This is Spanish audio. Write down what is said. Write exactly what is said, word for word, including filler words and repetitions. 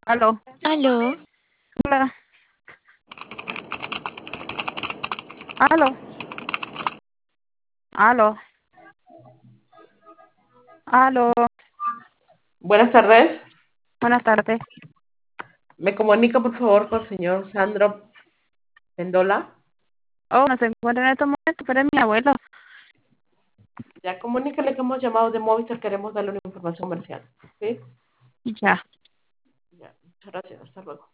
Aló, Aló, hola, aló, aló, aló, Buenas tardes. buenas tardes. Me comunica por favor con el señor Sandro Pendola. Oh, no se encuentra en estos momentos, pero es mi abuelo. Ya comunícale que hemos llamado de Movistar, queremos darle una información comercial. ¿Sí? Ya. Ya, muchas gracias. Hasta luego.